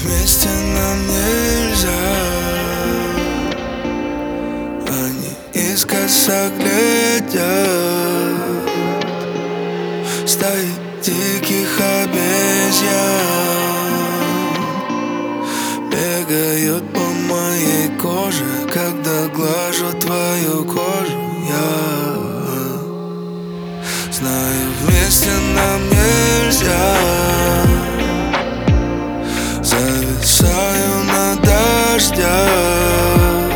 вместе нам нельзя. Они искоса глядят, стаи диких обезьян бегают по моей коже, когда глажу твою кожу. Я знаю, вместе нам нельзя. Зависаю на дождях.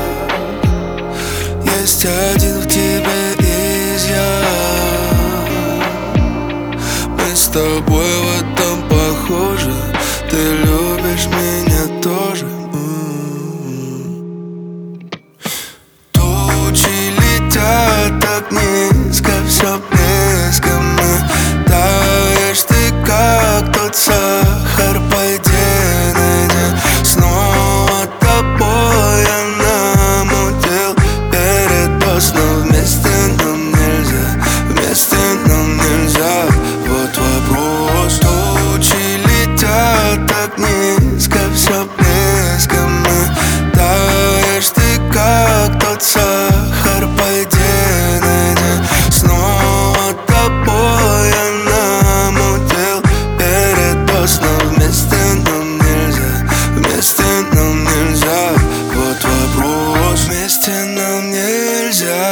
Есть один в тебе изъян. Мы с тобой в этом похожи. Ты любишь меня тоже. Тучи летят так низко, все блесками. Таешь ты, как тот сахар. Пойди, найди снова тобой. Я намутил перед поздно. Вместе нам нельзя, вместе нам нельзя. Вот вопрос. Тучи летят так низко, все блесками. Таешь ты, как тот сахар. Пойди, найди снова тобой. Я намутил перед поздно. Вместе нам нельзя, вместе нам нельзя. Вот вопрос. Вместе нам нельзя.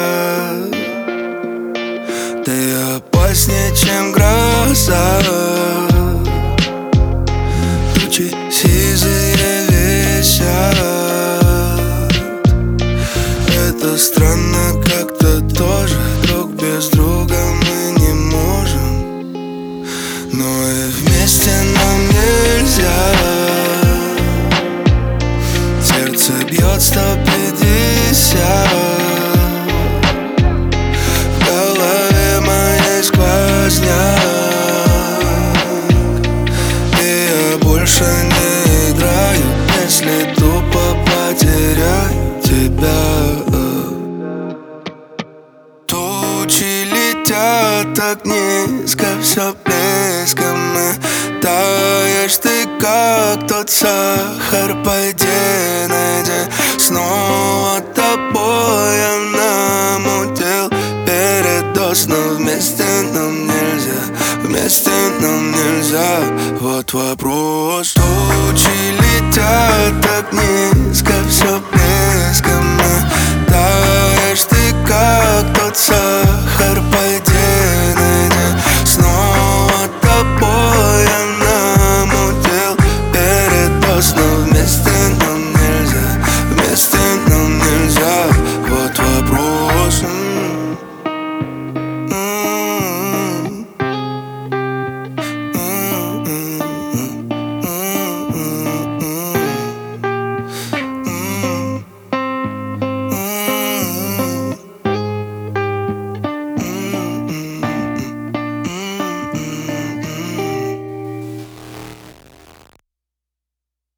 Ты опаснее, чем гроза. Тучи сизые висят. Это странно как-то тоже. Друг без друга мы не можем. Но и вместе нам нельзя. Сердце бьет 150. В голове моей сквозняк. И я больше не играю, если тупо потеряю тебя. Тучи летят так низко, все блесками. Таешь ты, как тот сахар. Пойди, найди снова тобой. Я намутил передосно. Вместе нам нельзя, вместе нам нельзя. Вот вопрос. Тучи летят так низко, все